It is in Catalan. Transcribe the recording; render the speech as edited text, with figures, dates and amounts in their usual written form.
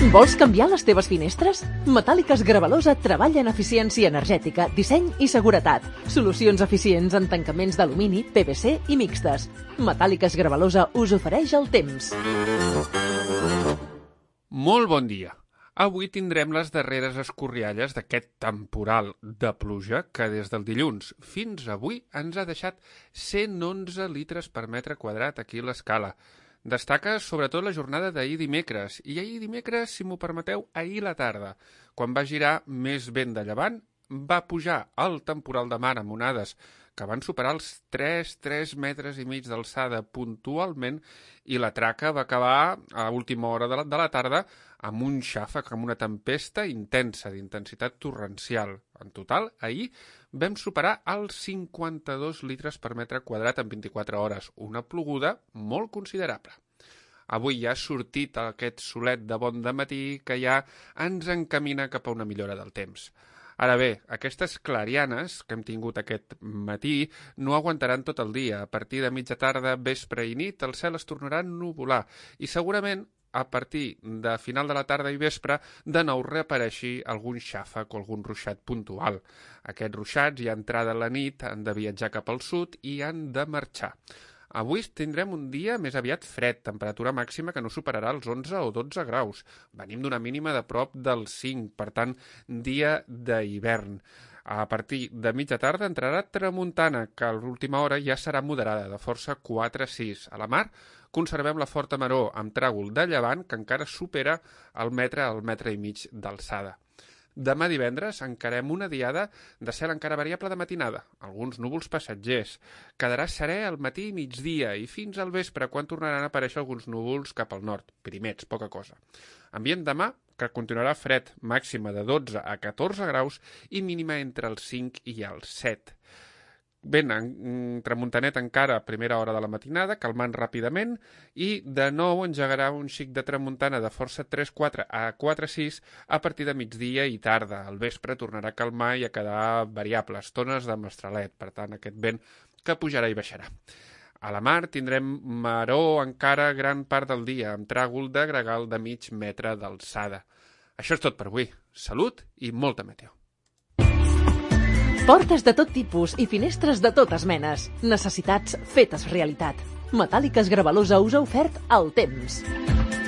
Vols canviar les teves finestres? Metàl·liques Gravalosa treballa en eficiència energètica, disseny i seguretat. Solucions eficients en tancaments d'alumini, PVC i mixtes. Metàl·liques Gravalosa us ofereix el temps. Molt bon dia. Avui tindrem les darreres escorrialles d'aquest temporal de pluja que des del dilluns fins avui ens ha deixat 111 litres per metre quadrat aquí a l'Escala. Destaca sobretot la jornada d'ahir dimecres, i ahir dimecres, si m'ho permeteu, ahir la tarda, quan va girar més vent de llevant, va pujar el temporal de mar amb onades que van superar els 3 metres i mig d'alçada puntualment, i la traca va acabar a última hora de la tarda amb un xàfec, amb una tempesta intensa, d'intensitat torrencial. En total, ahir vam superar els 52 litres per metre quadrat en 24 hores, una ploguda molt considerable. Avui ja ha sortit aquest solet de bon dematí que ja ens encamina cap a una millora del temps. Ara bé, aquestes clarianes que hem tingut aquest matí no aguantaran tot el dia. A partir de mitja tarda, vespre i nit, el cel es tornarà a nuvolar i segurament a partir de final de la tarda i vespre de nou reapareixi algun xàfec o algun ruixat puntual. Aquests ruixats, ja entrada la nit, han de viatjar cap al sud i han de marxar. Avui tindrem un dia més aviat fred, temperatura màxima que no superarà els 11 o 12 graus. Venim d'una mínima de prop dels 5, per tant, dia d'hivern. A partir de mitja tarda entrarà tramuntana, que a l'última hora ja serà moderada, de força 4-6. A la mar conservem la forta maror amb tràgol de llevant que encara supera el metre i mig d'alçada. Demà divendres encarem una diada de cel encara variable de matinada, alguns núvols passatgers. Quedarà serè al matí i migdia i fins al vespre, quan tornaran a aparèixer alguns núvols cap al nord, primets, poca cosa. Ambient demà, que continuarà fred, màxima de 12 a 14 graus i mínima entre els 5 i els 7. Vent tramuntanet encara a primera hora de la matinada, calmant ràpidament, i de nou engegarà un xic de tramuntana de força 3-4 a 4-6 a partir de migdia i tarda. Al vespre tornarà a calmar i a quedar variable, estones de mestralet, per tant aquest vent que pujarà i baixarà. A la mar tindrem maror encara gran part del dia, amb tràgol de gregal de mig metre d'alçada. Això és tot per avui. Salut i molta meteo. Portes de tot tipus i finestres de totes menes. Necessitats fetes realitat. Metàl·liques Gravalosa us ha ofert el temps.